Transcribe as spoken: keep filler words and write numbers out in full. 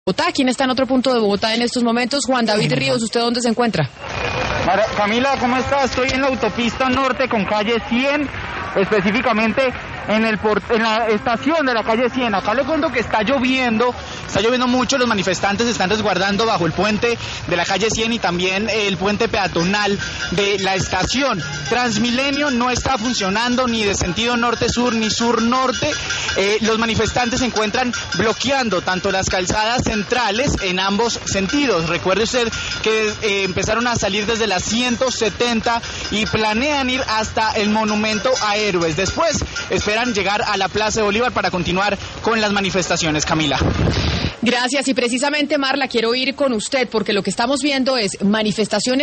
Bogotá. ¿Quién está en otro punto de Bogotá en estos momentos? Juan David Ríos, ¿usted dónde se encuentra? Mara, Camila, ¿cómo está? Estoy en la autopista norte con calle cien, específicamente en, el por, en la estación de la calle cien. Acá le cuento que está lloviendo, está lloviendo mucho, los manifestantes se están resguardando bajo el puente de la calle cien y también el puente peatonal de la estación. Transmilenio no está funcionando ni de sentido norte-sur ni sur-norte. Eh, los manifestantes se encuentran bloqueando tanto las calzadas centrales en ambos sentidos. Recuerde usted que eh, empezaron a salir desde las ciento setenta y planean ir hasta el Monumento a Héroes. Después esperan llegar a la Plaza de Bolívar para continuar con las manifestaciones, Camila. Gracias, y precisamente, Marla, quiero ir con usted porque lo que estamos viendo es manifestaciones